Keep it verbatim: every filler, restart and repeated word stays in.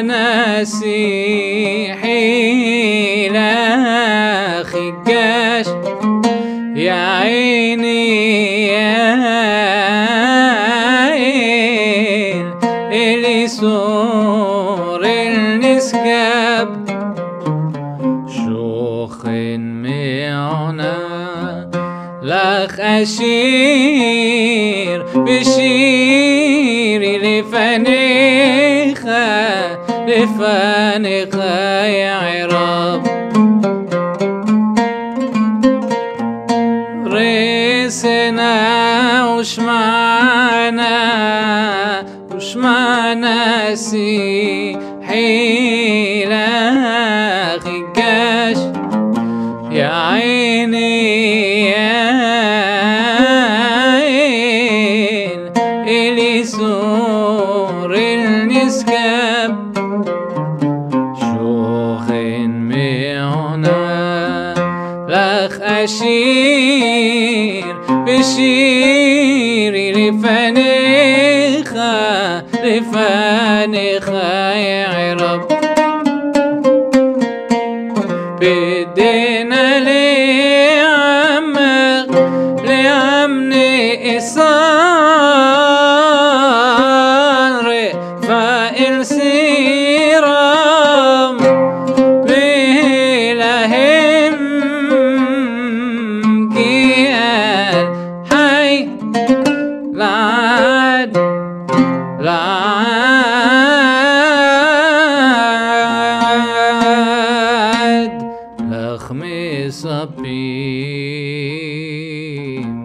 نسيحي لا خجاش يا عيني يا عين اللي سور النسكاب شوخن معنا لخ أشير بشيري لفنيخة لفنيخة يا عرب ريسنا وش معنا وش معنا سيحي لا خجاش يا عيني يا عين اللي سور النسكاب شوخن معنا لخ أشير بشيري لفنيخة لفنيخة يا عرب بدينا لعمك لعمني إصار فإن سيرام بلهم قيال حي لعد لعد لخمي صبي